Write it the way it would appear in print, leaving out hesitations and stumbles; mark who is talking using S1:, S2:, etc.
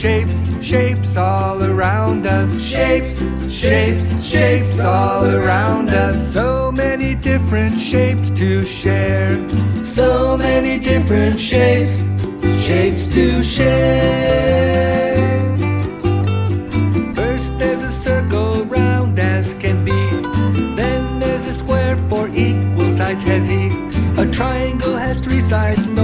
S1: shapes, shapes all around us.
S2: Shapes, shapes, shapes all around us.
S1: So many different shapes to share.
S2: So many different shapes, shapes to share.
S1: First there's a circle round as can be. Then there's a square for equal sides has he. A triangle has 3 sides.